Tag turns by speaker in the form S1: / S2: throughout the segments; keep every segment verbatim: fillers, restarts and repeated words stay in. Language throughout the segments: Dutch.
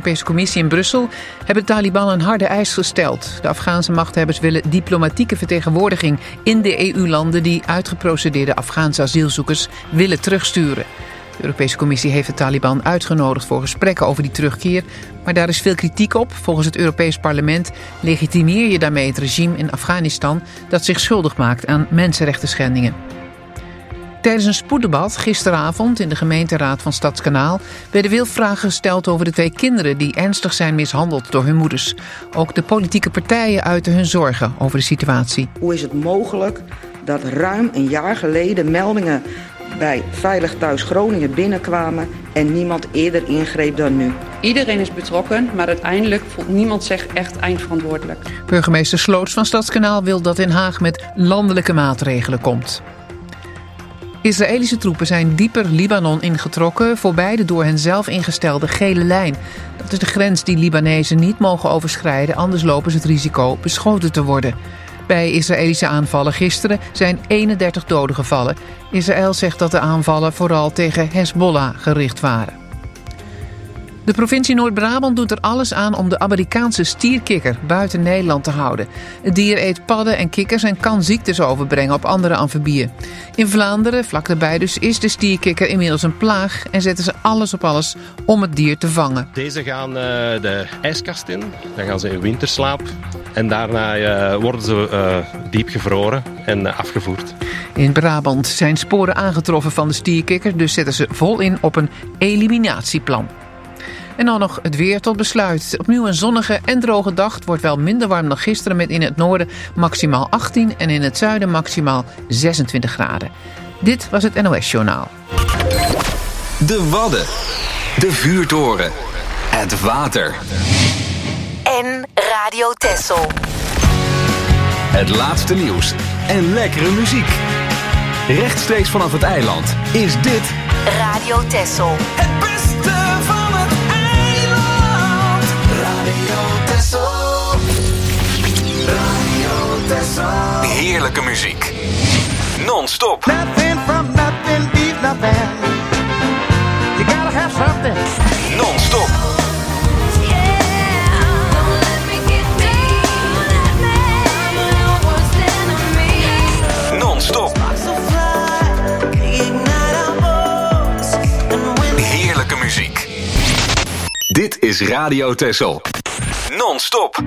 S1: Europese Commissie in Brussel hebben de Taliban een harde eis gesteld. De Afghaanse machthebbers willen diplomatieke vertegenwoordiging in de E U-landen die uitgeprocedeerde Afghaanse asielzoekers willen terugsturen. De Europese Commissie heeft de Taliban uitgenodigd voor gesprekken over die terugkeer, maar daar is veel kritiek op. Volgens het Europees Parlement legitimeer je daarmee het regime in Afghanistan dat zich schuldig maakt aan mensenrechtenschendingen. Tijdens een spoeddebat gisteravond in de gemeenteraad van Stadskanaal werden veel vragen gesteld over de twee kinderen die ernstig zijn mishandeld door hun moeders. Ook de politieke partijen uiten hun zorgen over de situatie.
S2: Hoe is het mogelijk dat ruim een jaar geleden meldingen bij Veilig Thuis Groningen binnenkwamen en niemand eerder ingreep dan nu?
S3: Iedereen is betrokken, maar uiteindelijk voelt niemand zich echt eindverantwoordelijk.
S1: Burgemeester Sloots van Stadskanaal wil dat Den Haag met landelijke maatregelen komt. Israëlische troepen zijn dieper Libanon ingetrokken voorbij de door hen zelf ingestelde gele lijn. Dat is de grens die Libanezen niet mogen overschrijden, anders lopen ze het risico beschoten te worden. Bij Israëlische aanvallen gisteren zijn eenendertig doden gevallen. Israël zegt dat de aanvallen vooral tegen Hezbollah gericht waren. De provincie Noord-Brabant doet er alles aan om de Amerikaanse stierkikker buiten Nederland te houden. Het dier eet padden en kikkers en kan ziektes overbrengen op andere amfibieën. In Vlaanderen, vlak daarbij dus, is de stierkikker inmiddels een plaag en zetten ze alles op alles om het dier te vangen.
S4: Deze gaan uh, de ijskast in, dan gaan ze in winterslaap en daarna uh, worden ze uh, diep gevroren en uh, afgevoerd.
S1: In Brabant zijn sporen aangetroffen van de stierkikker, dus zetten ze vol in op een eliminatieplan. En dan nog het weer tot besluit. Opnieuw een zonnige en droge dag. Het wordt wel minder warm dan gisteren met in het noorden maximaal achttien en in het zuiden maximaal zesentwintig graden. Dit was het N O S-journaal.
S5: De Wadden. De vuurtoren. Het water.
S6: En Radio Texel.
S5: Het laatste nieuws en lekkere muziek. Rechtstreeks vanaf het eiland is dit
S6: Radio Texel.
S5: Het beste van het eiland. Radio Texel. Radio Texel. Heerlijke muziek. Non-stop.
S7: Nothing from nothing, leave nothing. You gotta have something.
S5: Non-stop. Non-stop. Heerlijke muziek. Dit is Radio Texel. Non-stop.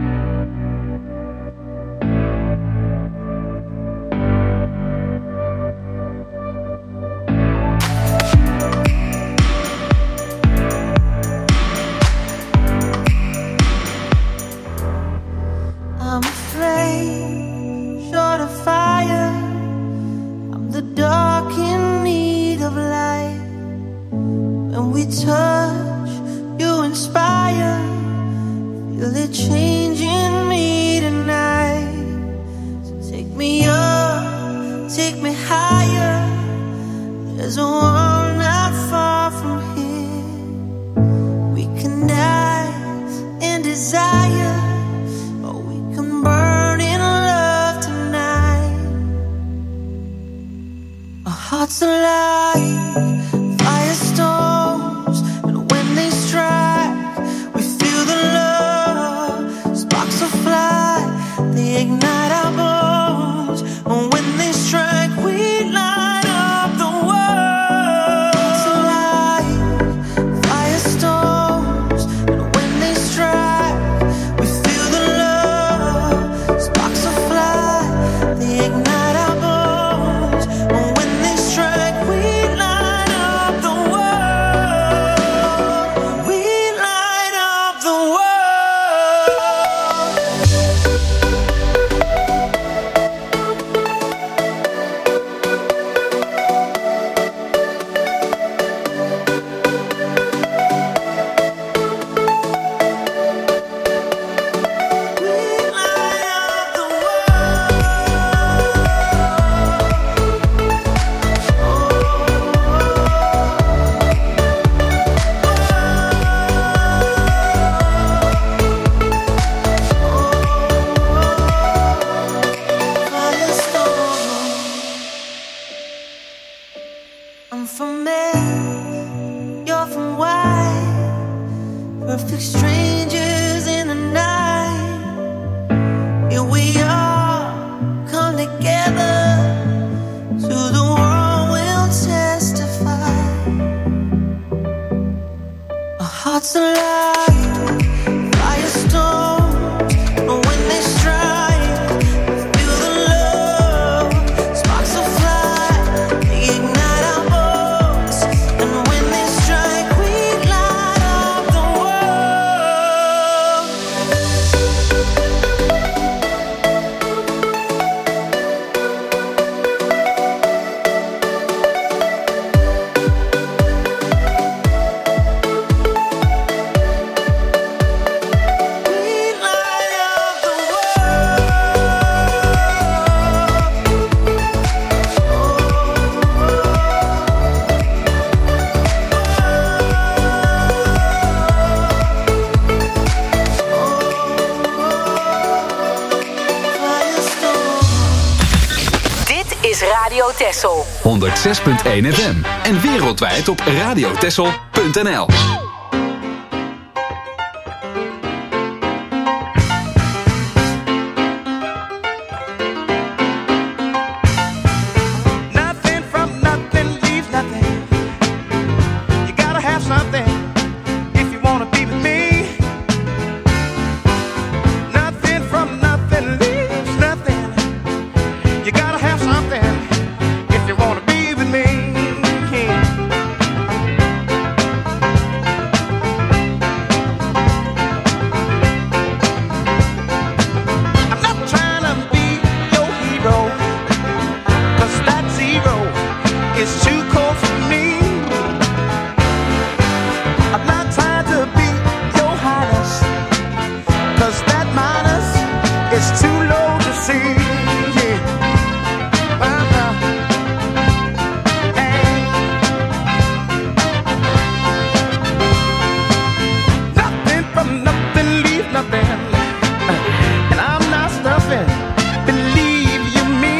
S8: I'm afraid, short of fire. I'm the dark in need of light. When we touch, you inspire. Feel it changing me tonight. So take me up, take me higher. There's a world not far from here. We can dance in desire. Burn in love tonight. Our hearts alive, firestorms, and when they strike, we feel the love. Sparks will fly, they ignite our bones. And when they strike, we light up the world. strangers in the night. Here we are, come together. To the world we'll testify. Our hearts alive, firestorms, but when they strike, feel the love. Sparks will fly, they ignite our bones, and when they strike, we light up the world. We light up the
S6: Dit is Radio Texel.
S5: honderdzes punt één F M en wereldwijd op radiotessel punt n l.
S7: Nothing from nothing leaves nothing. You gotta have something if you wanna be with me. Nothing from nothing leaves nothing. You gotta have something if you wanna be with me. I'm not trying to be your hero, 'cause that zero is too cold for me. I'm not trying to be your highness, 'cause that minus is too low to see. Yeah. Uh-uh. Hey. Nothing from nothing leave nothing. And I'm not stuffing, believe you me.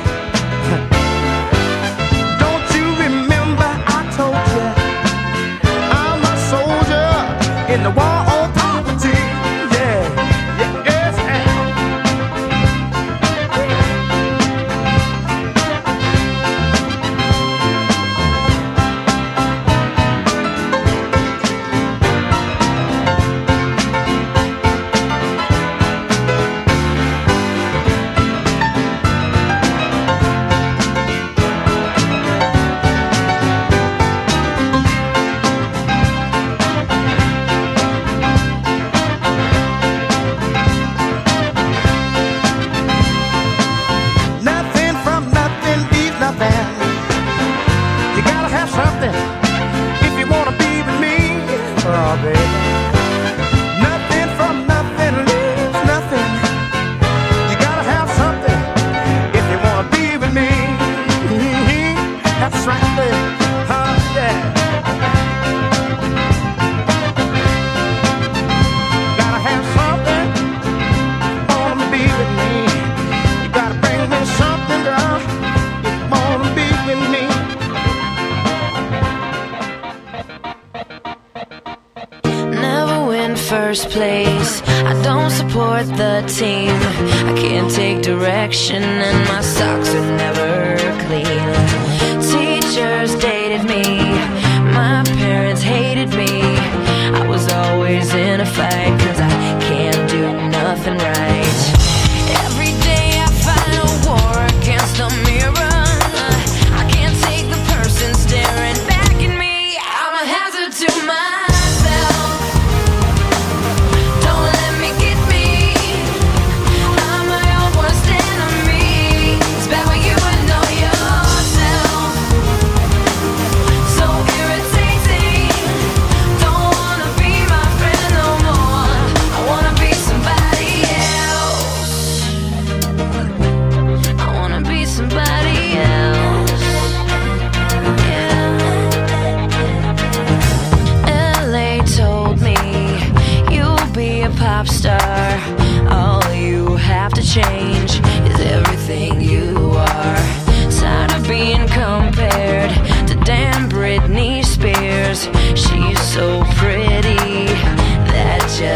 S7: Don't you remember I told you I'm a soldier in the war on poverty? Yeah, yeah, yes, and nothing from nothing leaves nothing. You gotta have something if you wanna be with me. Oh, baby. Nothing from nothing leaves nothing. You gotta have something if you wanna be with me. That's right, baby. Oh, yeah. Gotta have something if you wanna be with me. You gotta bring me something, girl, if you wanna be with me.
S8: Never win first place. I don't support the team. I can't take direction, and my socks are never clean. Teachers dated me. My parents hated me. I was always in a fight, 'cause I can't do nothing right. Every day I fight a war against the mirror. I can't take the person staring back at me. I'm a hazard to myself. Don't let me get me. I'm my own worst enemy. It's bad when you would know yourself. So irritating. Don't wanna be my friend no more. I wanna be somebody else. I wanna be somebody else. Yeah. L A told me you'll be a pop star. All you have to change is everything you are. Tired of being compared to damn Britney Spears. She's so pretty, that just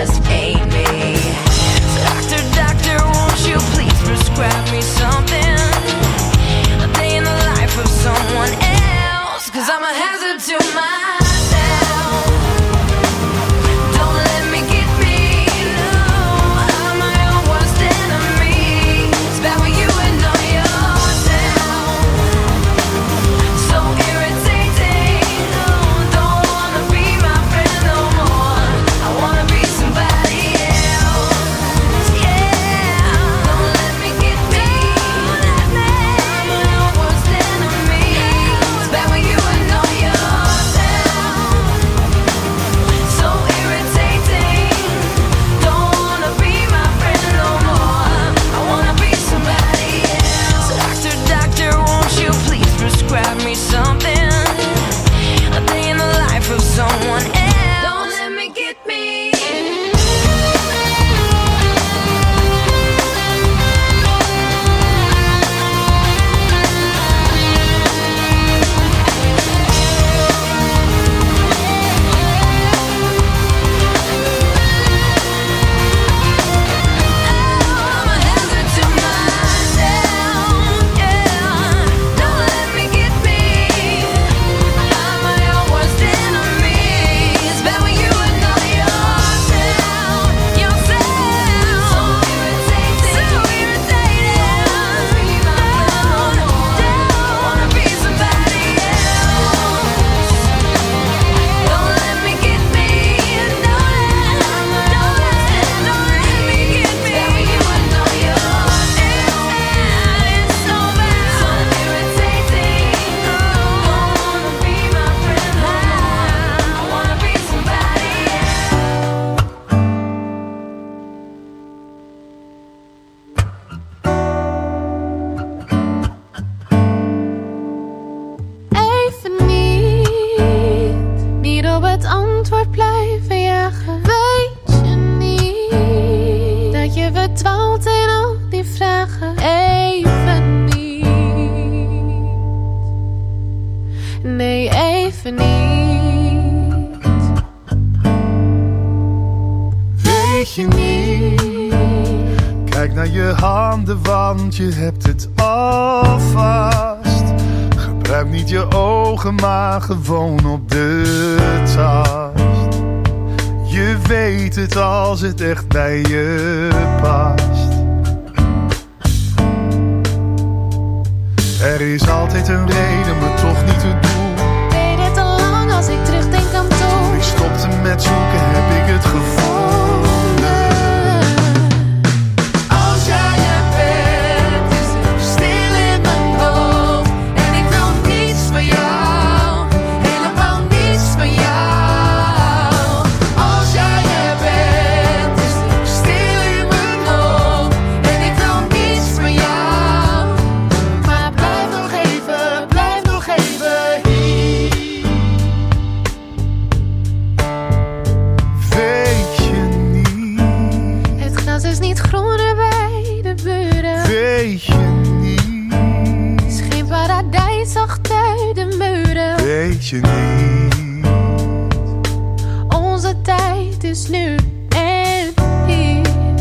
S9: weet je niet. Kijk naar je handen, want je hebt het al vast. Gebruik niet je ogen, maar gewoon op de tast. Je weet het als het echt bij je past. Er is altijd een reden, maar toch niet het doel.
S8: Deed het al lang als ik terugdenk aan toen.
S9: Ik stopte met zoeken, heb ik het gevonden.
S8: Als jij er bent, is het stil in mijn hoofd. En ik wil niets van jou, helemaal niets van jou. Als jij er bent, is het stil in mijn hoofd. En ik wil niets van jou. Maar blijf nog even, blijf nog even hier.
S9: Weet je niet,
S8: Het gras is niet groener bij de buren.
S9: weet je niet,
S8: Het is geen paradijs achter de muren.
S9: weet je niet.
S8: Onze tijd is nu en hier.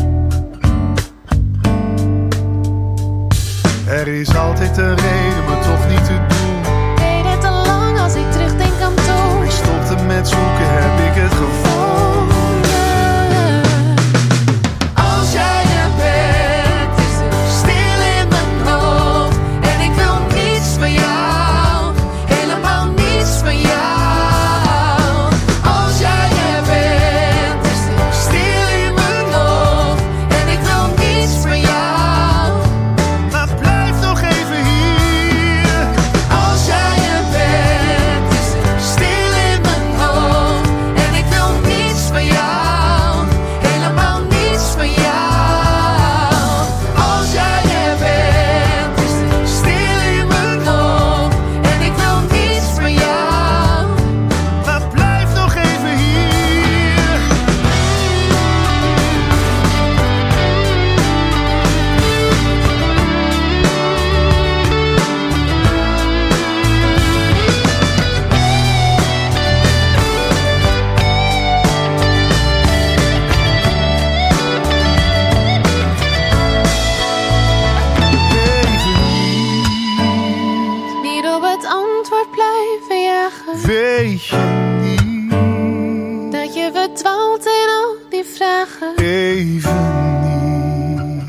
S9: Er is altijd een reden, maar toch niet het doel.
S8: Deed het al lang als ik terugdenk aan toen.
S9: Ik stopte met zoeken, heb ik het gevonden.
S8: Als jij er bent, is het stil in mijn hoofd. En ik wil niets van jou, helemaal niets van jou. Als jij er bent, is het stil in mijn hoofd. En ik wil niets van jou.
S9: Maar blijf nog even hier.
S8: Als jij er bent, is het stil in mijn hoofd. En ik wil niets van jou, helemaal niets van jou. Als jij er bent, is het stil in mijn hoofd. En ik wil niets van jou.
S9: Maar blijf nog even hier. Even niet,
S8: Niet op het antwoord blijven jagen.
S9: weet je niet,
S8: Dat je verdwaalt in al die vragen.
S9: even niet.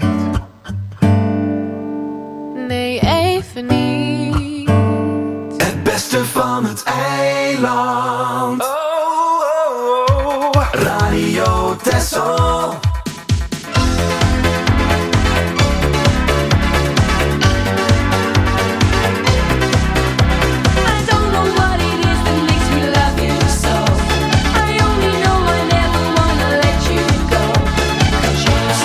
S8: Nee, even niet.
S5: Het beste van het eiland. Radio Texel.
S8: I don't know what it is that makes me love you so. I only know I never wanna let you go. 'Cause you're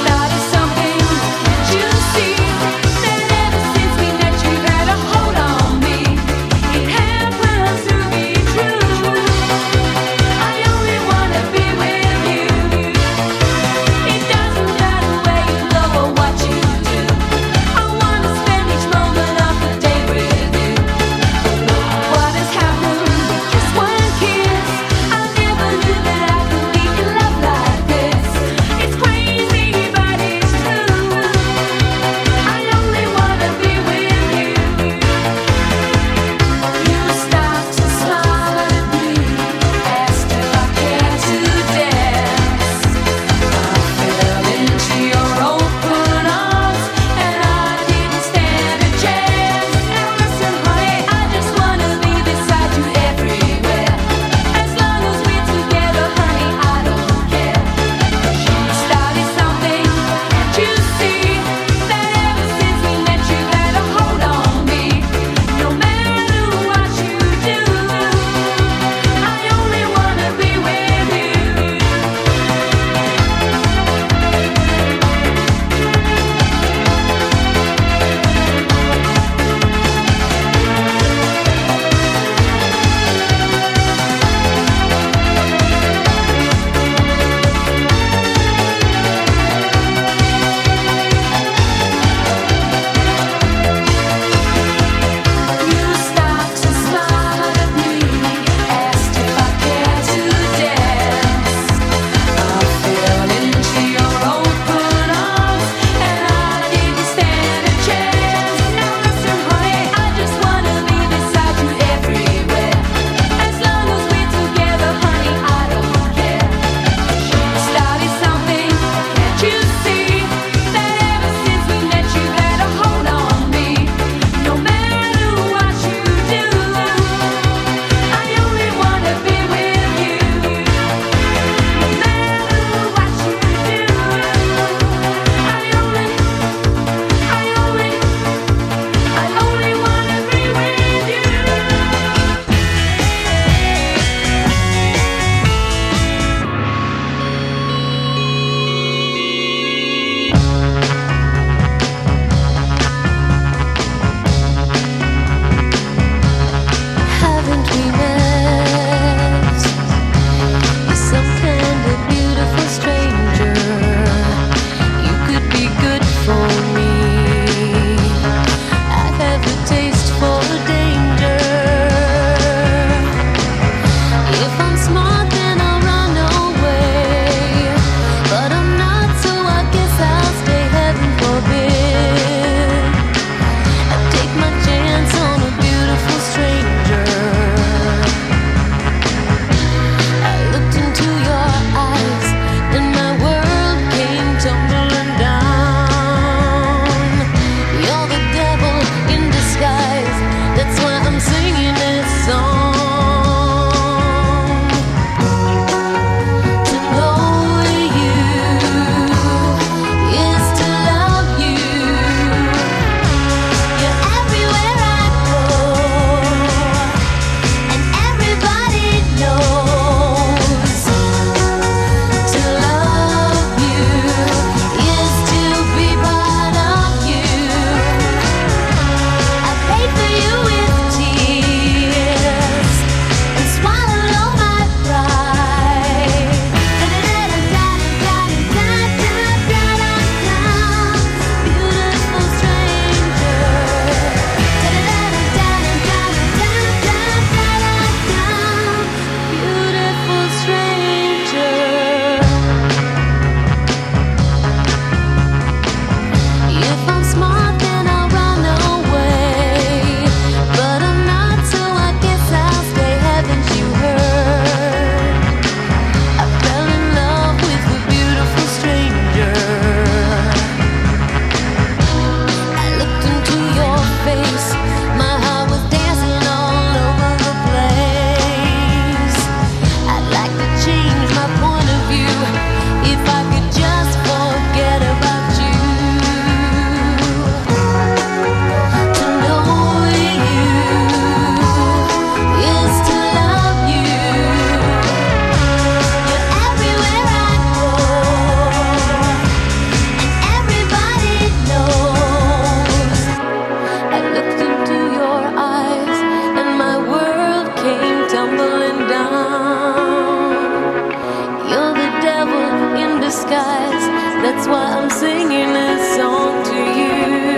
S10: apologize. That's why I'm singing this song to you.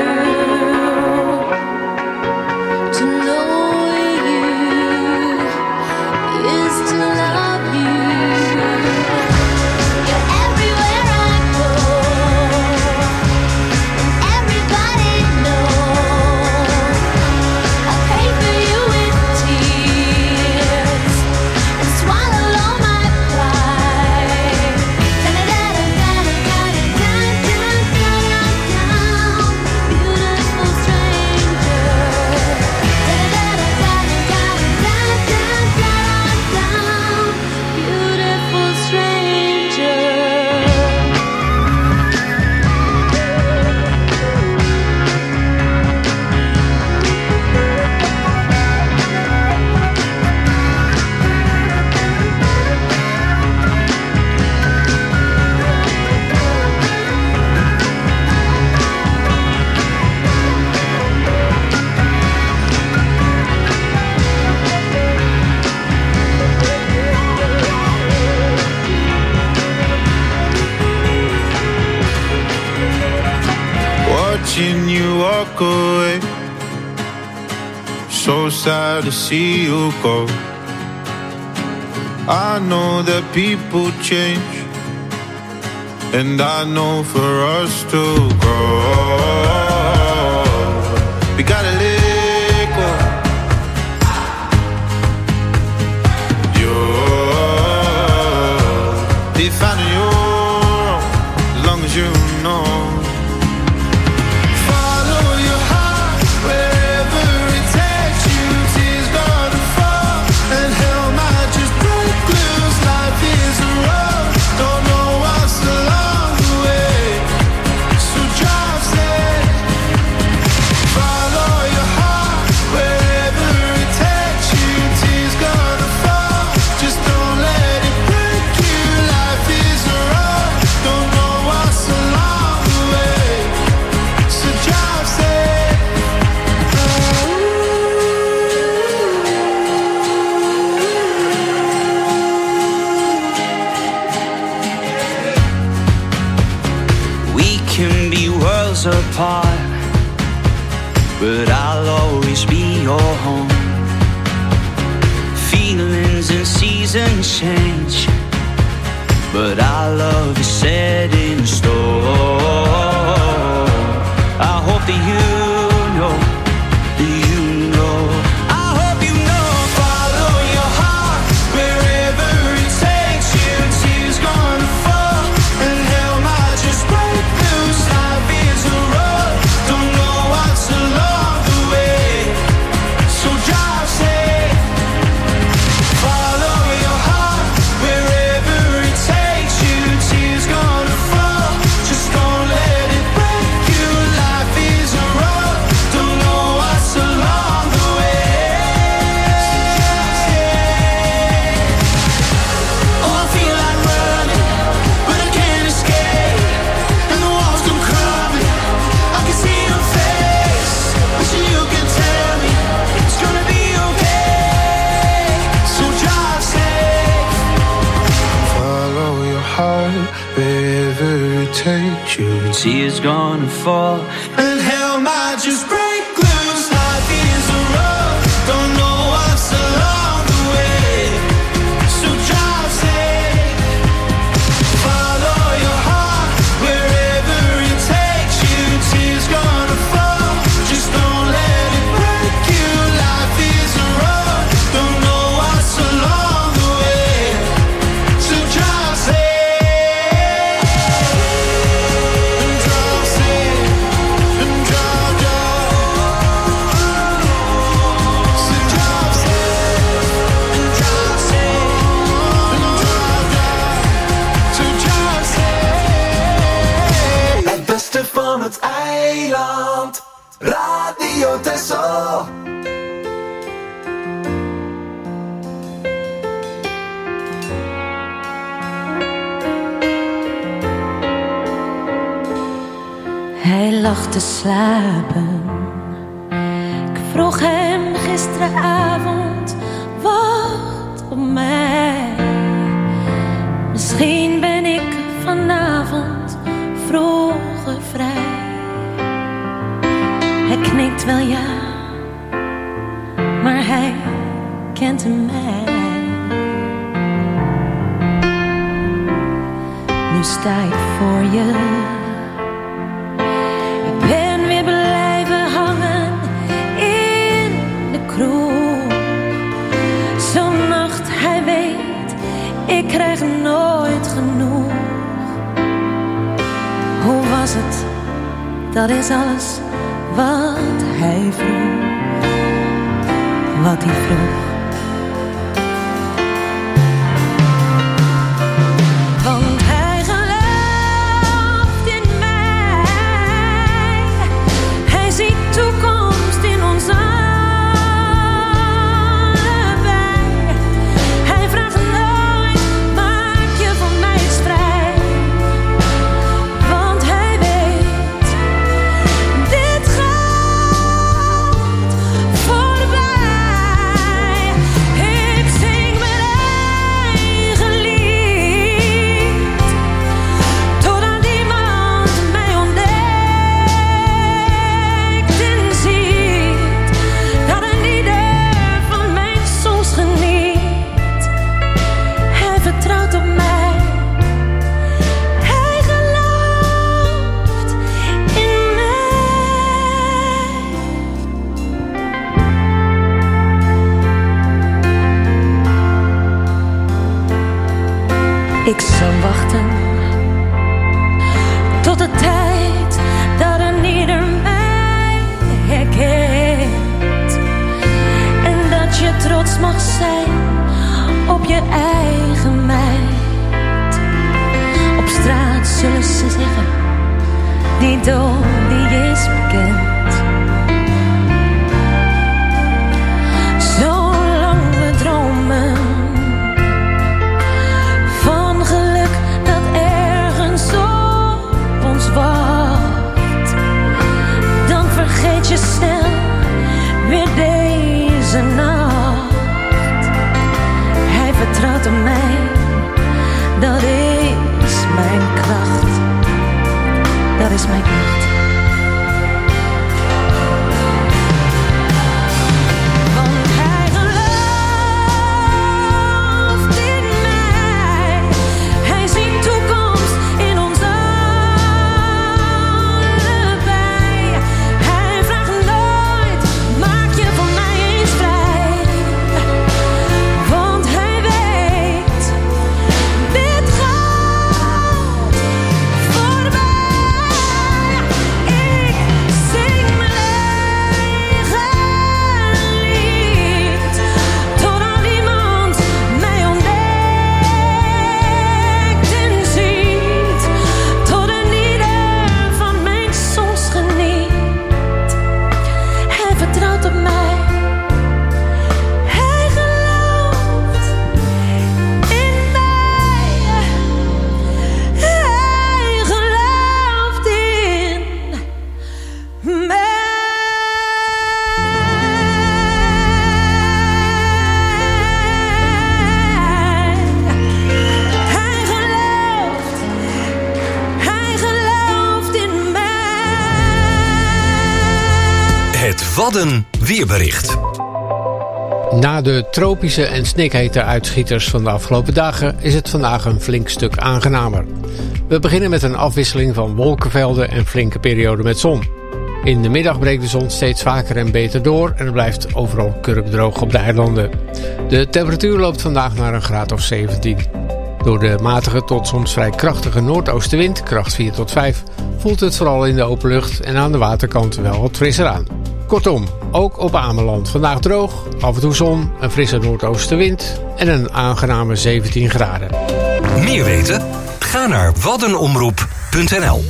S10: To know you is to love you. You're everywhere I go, and everybody knows. I pray for you with tears and swallow all my pride. Beautiful stranger. Beautiful stranger.
S11: Watching you walk away, so sad to see you go. I know that people change, and I know for us to grow, we gotta let go. You're defining your own, as long as you know.
S12: Apart, but I'll always be your home. Feelings and seasons change, but our love is set in stone. I hope that you know, that you know. I hope you know. Follow your heart wherever it takes you. Tears gonna fall and hell might just break loose. Life is a road, don't know what's along the way, so drive safe. Follow your heart wherever it takes you. Tears gonna fall, just don't let it break you. Life is a road, don't know what's along the way. Oh, I feel like running, but I can't escape, and the walls come crumbling. I can see your face, wishing you can tell me it's gonna be okay. So drive safe.
S11: Follow your heart wherever it takes you.
S12: Tears gonna fall
S11: And hell might just break loose. Life is a road, don't know what's along the way, so drive safe. Follow your heart wherever it takes you. Tears gonna fall, just don't let it break you. Life is a road, don't know what's along the way, so drive safe. And drive safe. And drive, drive. So drive safe. And drive safe. And drive, drive. So drive safe.
S7: Het beste van het eiland, Radio Texel.
S10: Hij lag te slapen. Ik vroeg hem gisteravond, wacht op mij. Misschien ben ik vanavond avond vroeger vrij. Hij knikt wel ja, maar hij kent mij. Nu sta ik voor je. Ik ben weer blijven hangen in de kroeg. Zo'n nacht, hij weet, ik krijg nooit genoeg. Hoe was het? Dat is alles wat hij vroeg. Wat hij vroeg. Want hij gelooft in mij. Hij ziet toekomst in ons allebei. Hij vraagt nooit, maak je van mij eens vrij. Want hij weet, dit gaat voorbij. Ik zing mijn eigen lied, totdat iemand mij ontdekt en ziet dat een ieder van mijn songs geniet. Hij vertrouwt op mij, hij gelooft in mij. Ik zal wachten tot de tijd dat een ieder mij herkent. En dat je trots mag zijn op je eigen meid. Op straat zullen ze zeggen, die dood die is bekend. Zolang we dromen van geluk dat ergens op ons wacht, dan vergeet je snel weer deze nacht. Hij vertrouwt op mij, dat is mijn kracht. Dat is mijn kracht. Want hij gelooft in mij. Hij ziet toekomst in ons allebei. Hij vraagt nooit, maak je van mij eens vrij. Want hij weet, dit gaat voorbij. Ik zing mijn eigen lied, totdat iemand mij ontdekt en ziet. Tot een ieder van mijn songs geniet. Hij vertrouwt op mij. Hij gelooft in mij. Hij gelooft in mij. Hij gelooft, hij gelooft in mij.
S5: Het Wadden weerbericht.
S13: Na de tropische en snikhete uitschieters van de afgelopen dagen is het vandaag een flink stuk aangenamer. We beginnen met een afwisseling van wolkenvelden en flinke perioden met zon. In de middag breekt de zon steeds vaker en beter door en het blijft overal kurkdroog op de eilanden. De temperatuur loopt vandaag naar een graad of zeventien. Door de matige tot soms vrij krachtige noordoostenwind, kracht vier tot vijf, voelt het vooral in de open lucht en aan de waterkant wel wat frisser aan. Kortom, ook op Ameland vandaag droog, af en toe zon, een frisse noordoostenwind en een aangename zeventien graden.
S5: Meer weten? Ga naar waddenomroep punt n l.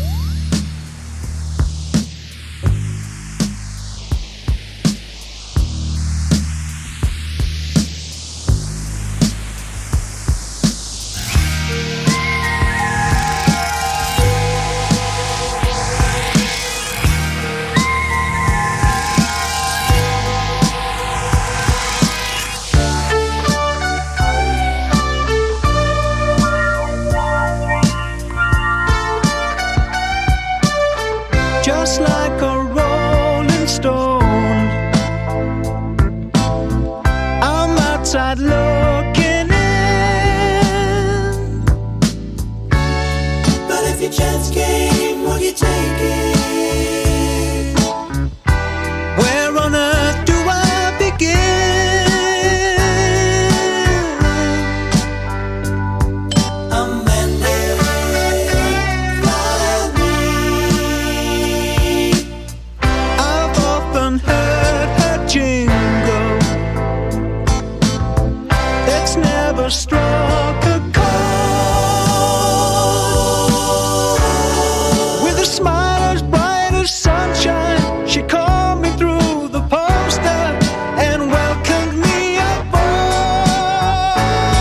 S11: just like a rolling stone. I'm outside looking in, but if your chance came, would you take it? Where on earth do I begin? Amanda, fly me. I've often heard her jingle. It's never struck a chord. With a smile as bright as sunshine, she called me through the poster and welcomed me aboard.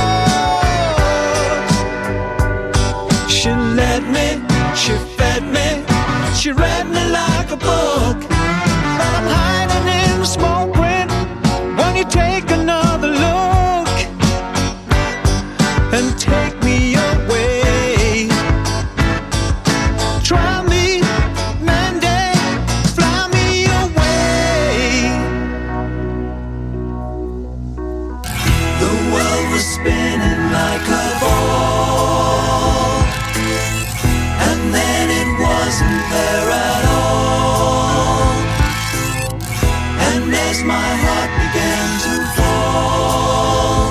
S11: She led me, she fed me, she read me like a book. I'm hiding in the small print. When you take another look and take me away, try me, Monday, fly me away. The world was spinning like a ball, and then it wasn't there at all. And as my heart began to fall,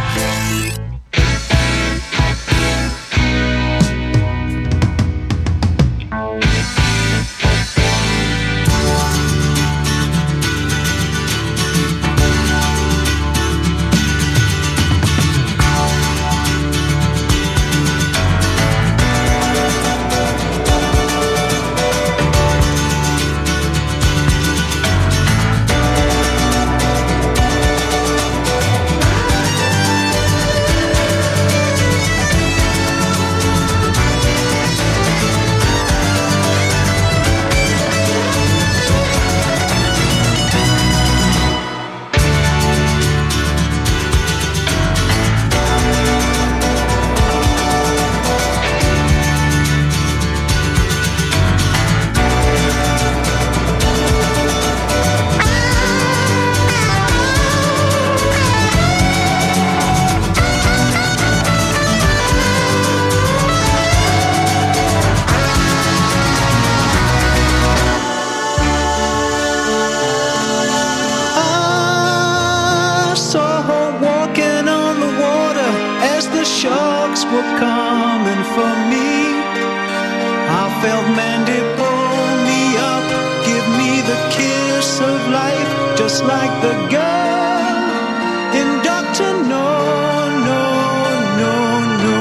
S11: I saw her walking on the water as the sharks were coming for me. I felt Mandy pull me up, give me the kiss of life, just like the girl in Doctor No, No, No, No.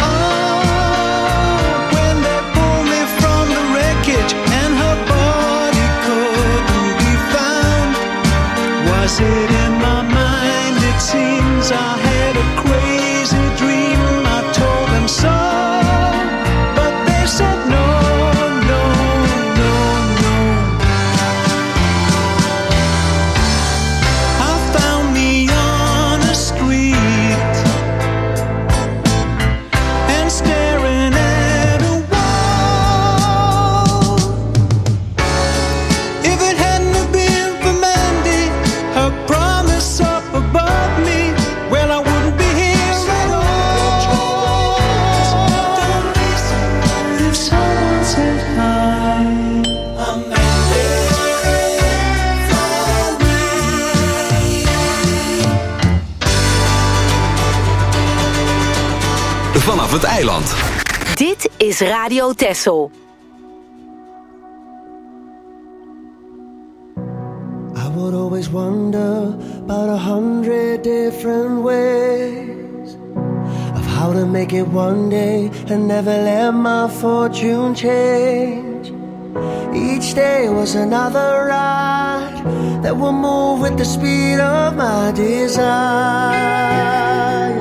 S11: Oh, when they pulled me from the wreckage and her body couldn't be found. Was it in my mind? It seems I had a crazy dream. I told them so, but they said no, no, no, no. I found me on a street and staring at a wall. If it hadn't have been for Mandy, her promise up above me, well, I wouldn't be here at all. If someone said hi, Amanda, fly me.
S5: Vanaf het eiland.
S6: Dit is Radio Texel.
S14: I would always wonder about a hundred different ways of how to make it one day and never let my fortune change. Each day was another ride that will move with the speed of my desire.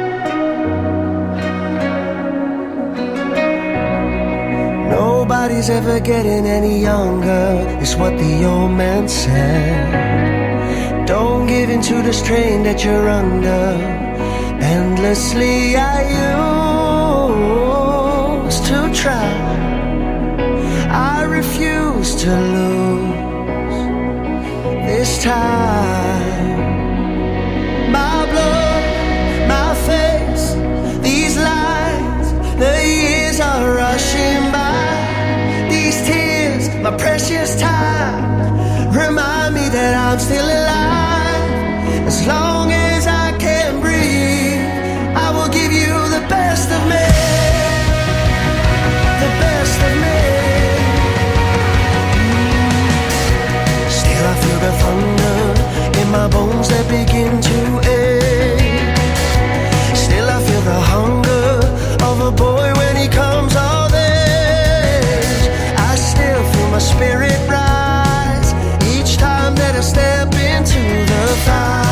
S14: Nobody's ever getting any younger, is what the old man said. Don't give in to the strain that you're under. Endlessly I used to try. I refuse to lose this time. My blood, my face, these lines, the years are rushing by. These tears, my precious time, remind me that I'm still alive. As long as I can breathe, I will give you the best of me. The best of me. Still I feel the thunder in my bones that begin to ache. Still I feel the hunger of a boy when he comes of age. I still feel my spirit rise each time that I step into the fire.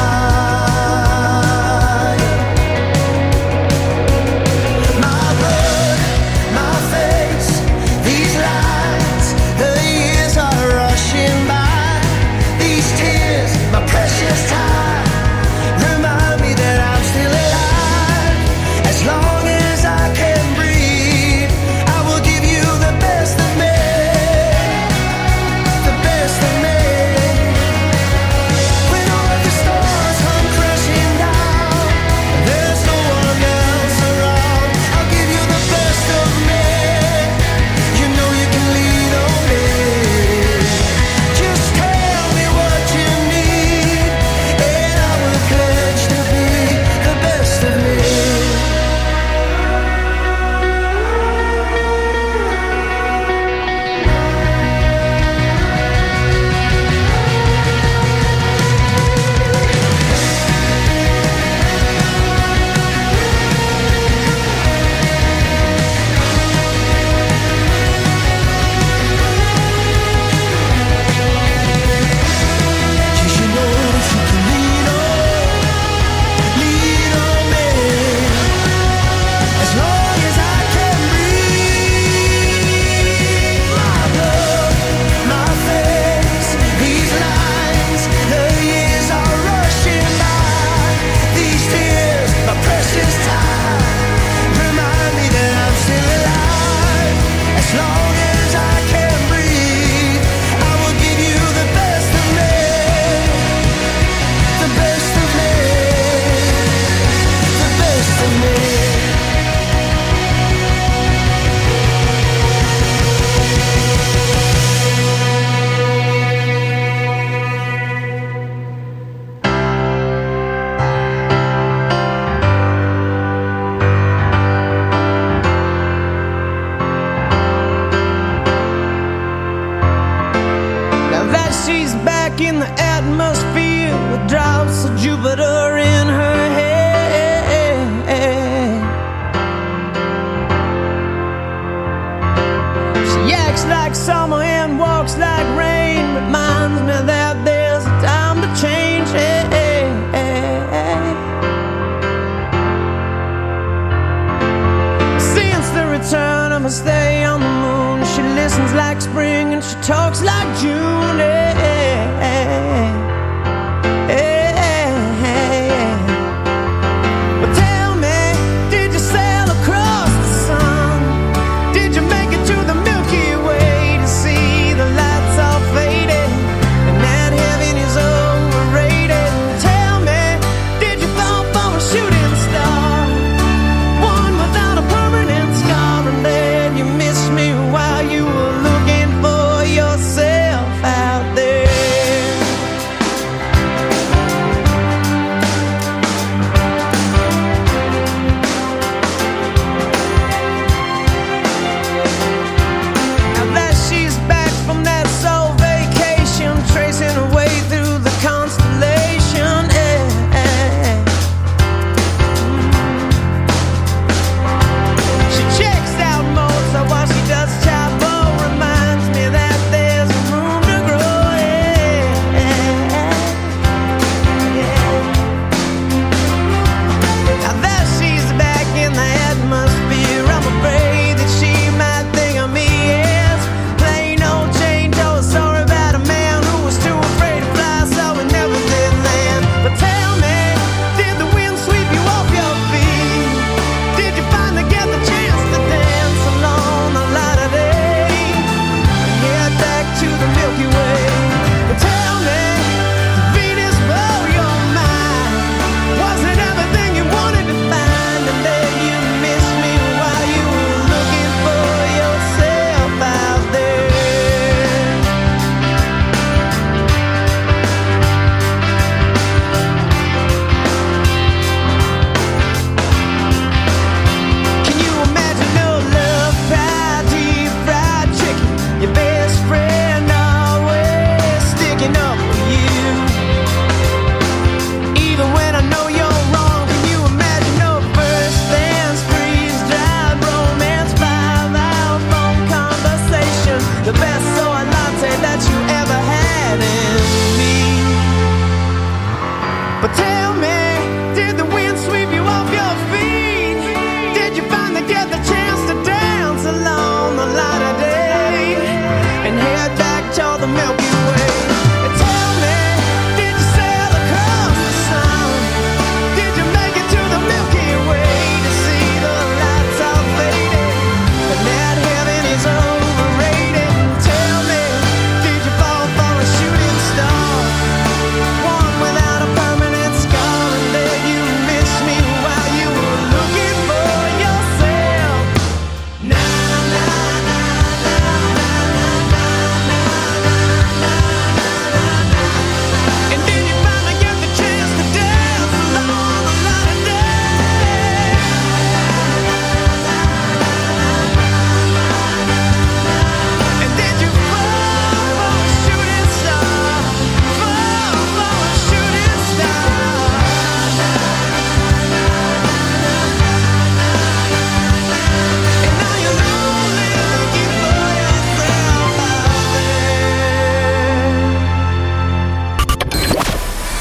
S14: My blood, my face, these lines, the years are rushing by. These tears, my precious time, remind me that I'm still alive. As long as I can breathe, I will give you the best of me. The best of me. When all of the stars come crashing down, there's no one else around, I'll give you the best of me. You know you can lean on me. Just tell me what you need, and I will pledge to be the best of me. Cause you know that you can lean on, lean on me. As long as I can breathe. My blood, my face, these lines, the years are rushing by. These tears, my precious time, remind me that I'm still alive. As long as I can breathe, I will give you the best of me. The best of me. The best of me. Now that she's back in the atmosphere with drops of Jupiter in her head. She acts like summer and walks like rain, reminds me that there's a time to change. Since the return of her stay on the moon, she listens like spring and she talks like June. eh, eh, eh, eh, eh. But tell me, did you sail across the sun? Did you make it to the Milky Way to see the lights all faded and that heaven is overrated? Tell me, did you fall for a shooting star, one without a permanent scar, and then you missed me while you were looking for yourself out there?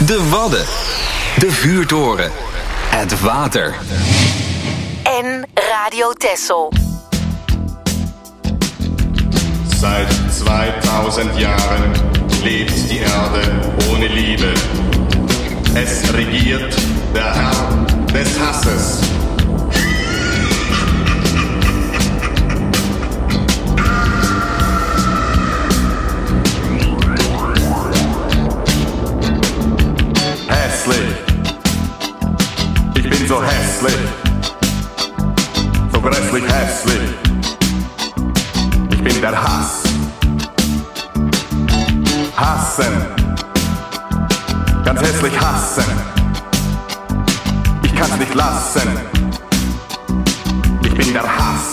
S5: De Wadden. De vuurtoren. Het water.
S6: En Radio Texel.
S15: Seit zweitausend Jahren lebt die Erde ohne Liebe. Es regiert der Herr des Hasses. Hässlich. Ich bin so hässlich. So grässlich hässlich. Ich bin der Hass. Hassen. Ganz hässlich hassen. Ich kann's nicht lassen. Ich bin der Hass.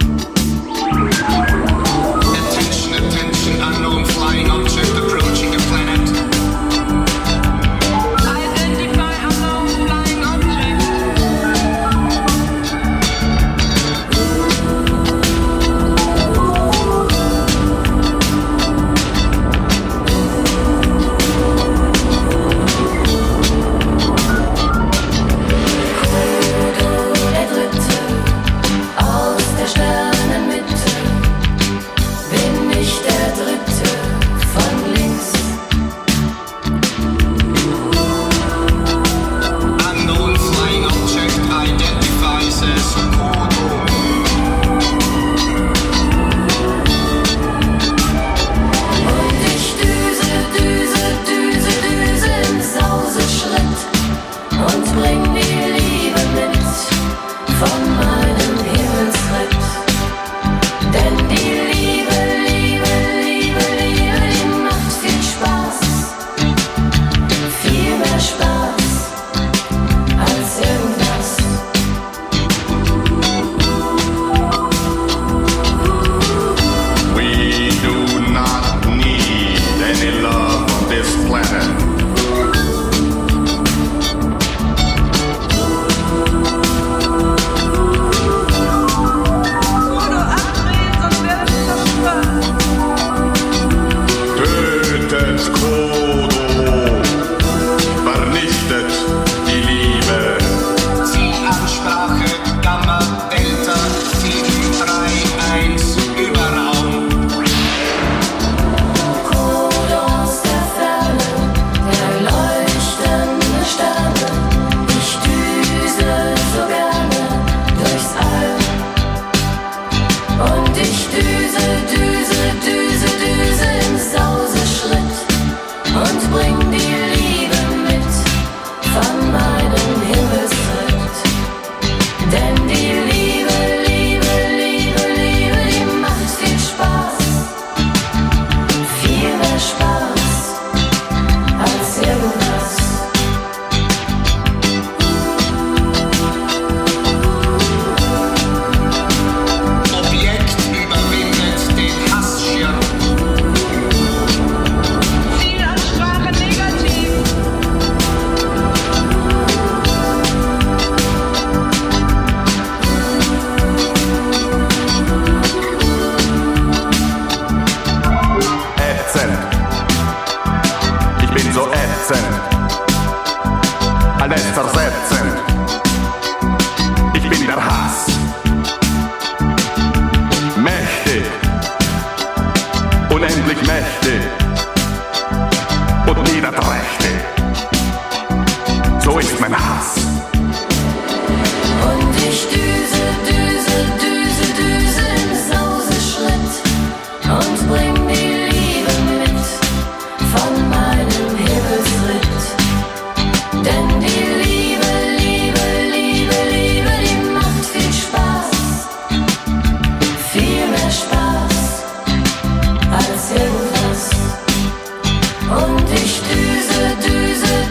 S15: Attention, attention, unknown flying object approaching the planet. Identify unknown flying object.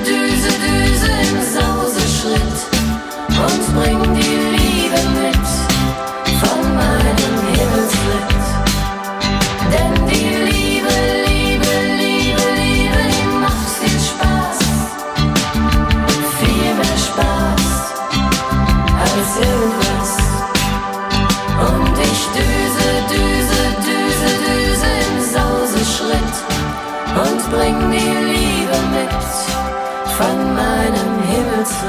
S10: Und bring die Liebe mit.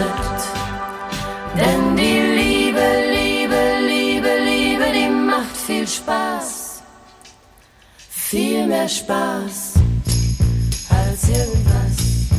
S10: drückt. Denn die Liebe, Liebe, Liebe, Liebe, die macht viel Spaß. Viel mehr Spaß als irgendwas.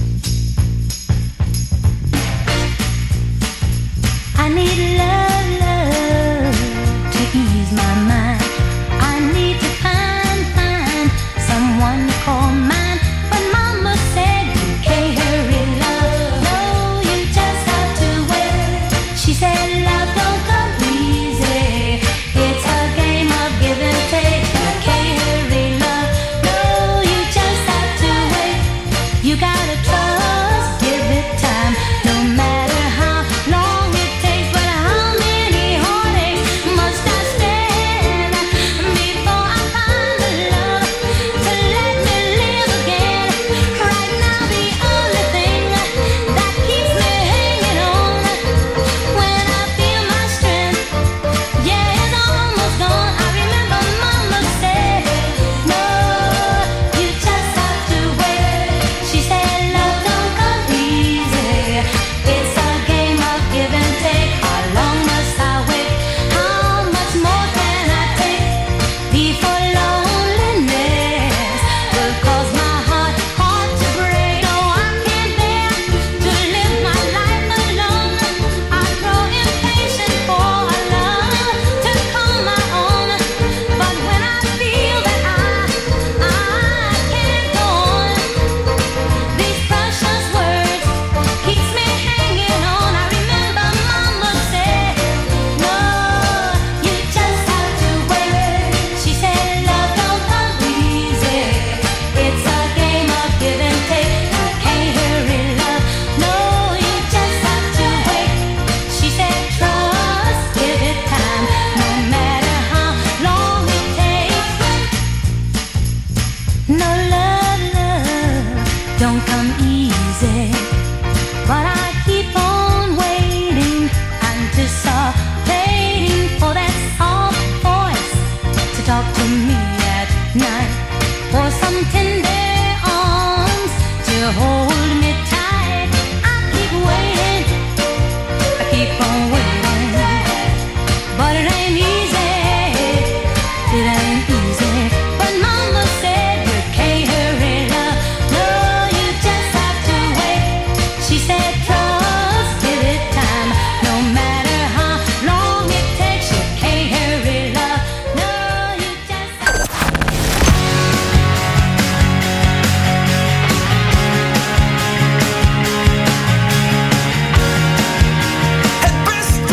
S10: I need love, love to ease my mind. I need to find, find someone to call mine. But mama said you can't hurry love. No, you just have to wait. She said love don't come easy. It's a game of give and take. You can't hurry love. No, you just have to wait. You gotta trust, give it time. No matter how long it takes, but how many heartaches must I stand before I find the love to let me live again? Right now the only thing that keeps me hanging on when I feel my strength, yeah, it's almost gone. I remember mama said, no, you just have to wait. She said love don't come easy. It's a game of give and take. How long must I wait? How much more can I take before loneliness will cause my heart, heart to break? No, I can't bear to live my life alone. I grow impatient for a love to call my own. But when I feel that I, I can't go on, these precious words keeps me hanging on. I remember mama said, no, you just have to wait. She said love don't come easy. It's a game of give and take. You can't hurry love. No, you just have to wait. She said trust, give it time. No matter how long it takes. No love, love don't come easy. But I keep on waiting, anticipating for that soft voice to talk to me at night, for some tender arms to hold me tight. I keep waiting, I keep on waiting, but it ain't easy, it ain't easy. But mama said you can't hurry love. No, you just have to wait. She said trust, give it time. No matter how long it takes, you can't hurry love. No, you just have to
S11: Het beste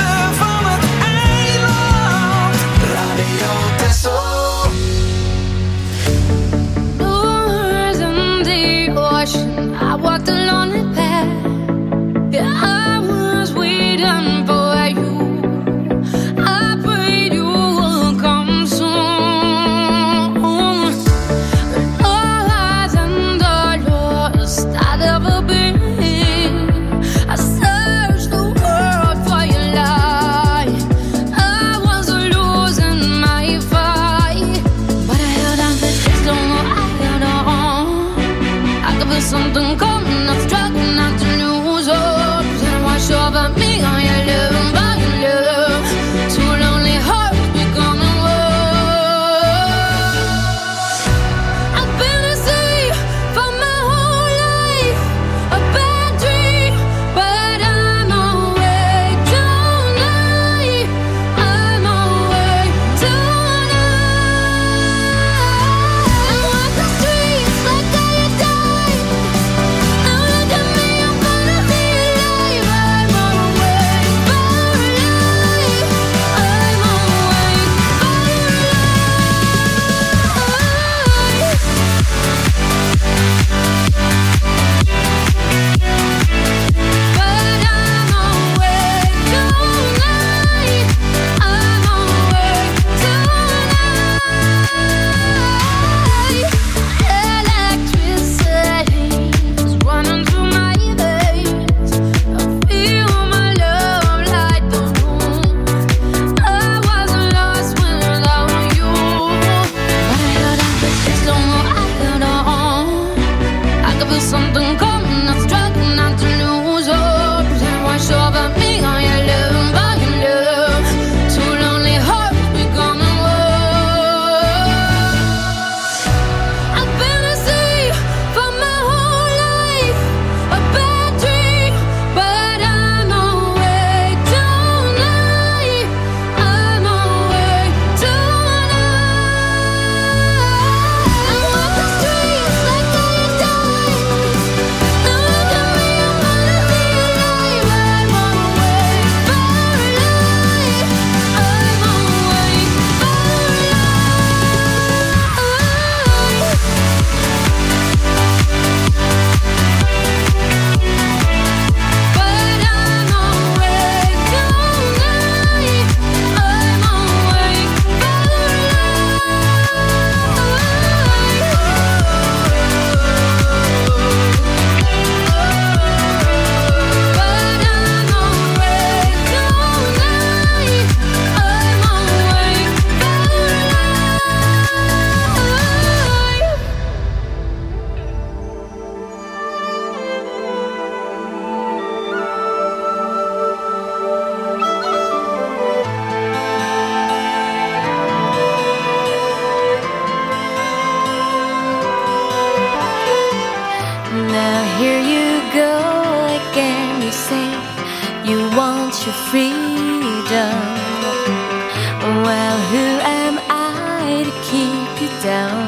S10: to freedom. Well, who am I to keep you down?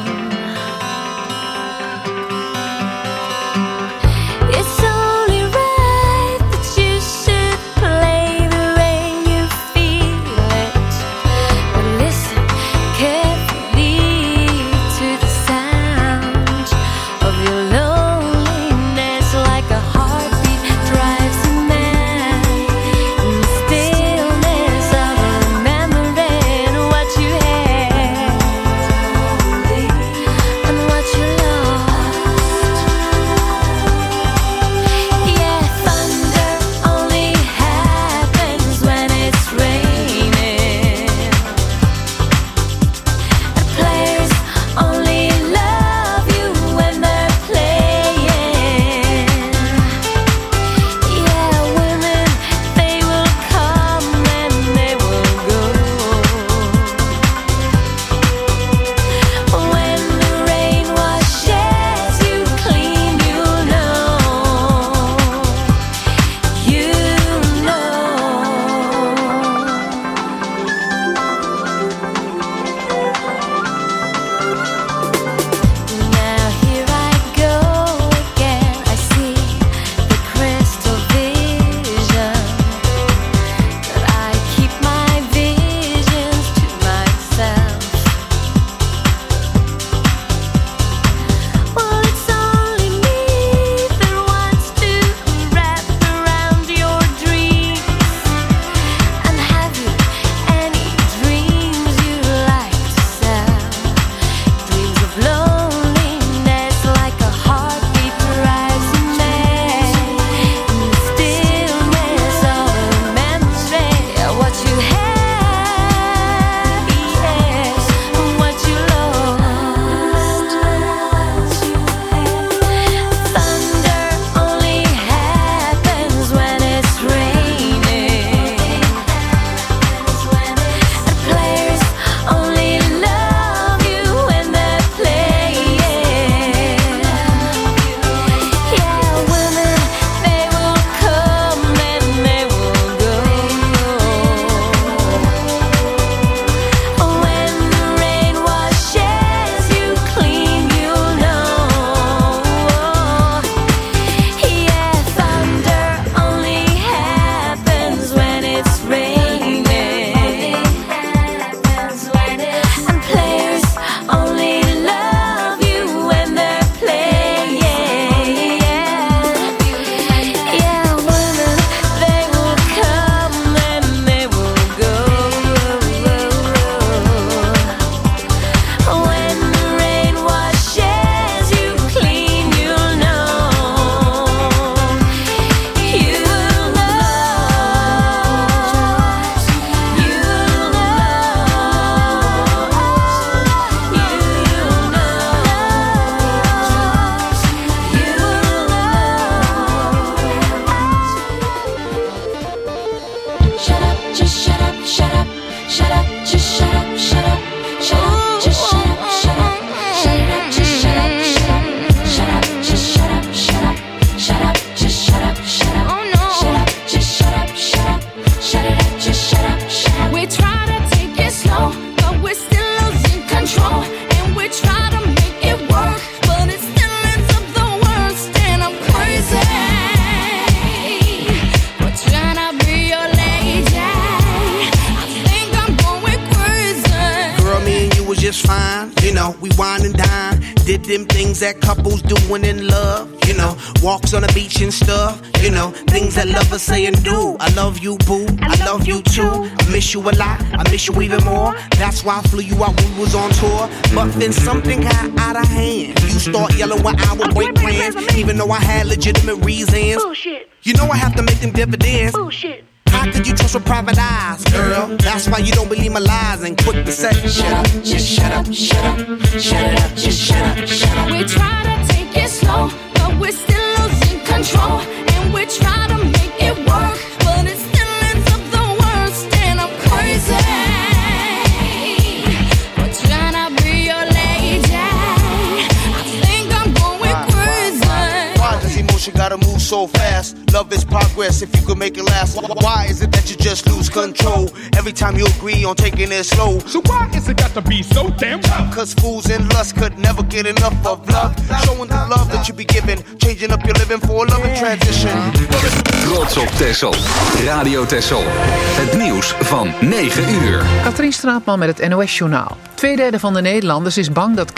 S10: It's only right that you should play the way you feel it. But listen carefully to the sound of your loneliness, like a heartbeat drives you mad. In the stillness of remembering what you had and what you lost. Yeah, thunder only happens when it's raining. And players only love you when they're playing. Yeah, women, they will come and they will go. When the rain washes you clean, you know, you know. Now here I go again. I see the crystal vision, but I keep my visions to myself. Well, it's only me that wants to wrap around your dreams. And have you any dreams you like to sell? Dreams of loneliness, like a heartbeat drives you mad. In the stillness of remembering what you had, yes, and what you lost. Thunder only happens when it's raining. And players only love you when they're playing. Yeah, women, they will come and they will go. When the rain washes you clean, you know. Yeah, thunder only happens when it's raining. And players only love you when they're playing. Yeah, women, they will come and they will go. When the rain washes you clean, you know, you know, you Shut up, just shut up, shut up, shut up, just shut up, shut up, shut up, just shut up, shut up, shut it up, just shut up, shut up, shut up, just shut up, shut up, shut up, just shut up, shut up, shut up, just shut up, shut up, shut it up, just shut up, shut up. We try to take it slow, but we're still losing control, and we try to make it work, but it still ends up the worst, and I'm crazy. We're trying to be your lady. I think I'm going crazy.
S16: Girl, me and you was just fine. You know, we wine and dine. Did them things that couples doing in love. You know, walks on the beach and stuff. You know, things that lovers say and do. I love you, boo. I love you too. I miss you a lot. I miss you even more. That's why I flew you out when we was on tour. But then something got out of hand. You start yelling when I would break plans, even though I had legitimate reasons.
S17: Bullshit.
S16: You know I have to make them dividends.
S17: Bullshit.
S16: How could you trust with private eyes, girl? That's why you don't believe my lies and quick to say, shut up, just shut up, shut up, shut it up, just shut up, shut up.
S10: We try to take it slow, but we're still losing control, and we try to make it work, but it still ends up the worst, and I'm crazy. We're trying to be your lady. I think I'm going crazy.
S16: Why, why? Why does emotion emotion, gotta move so fast. Love is progress if you could make it last. Why is it that you just lose control every time you agree on taking it slow?
S17: So why is it got to be so damn tough?
S16: Cause fools in lust could never get enough of love. Showing the love that you be giving, changing up your living for a loving transition.
S5: Trots op Texel. Radio Texel. Het nieuws van negen uur.
S1: Katrien Straatman met het N O S-journaal. Tweederde van de Nederlanders is bang dat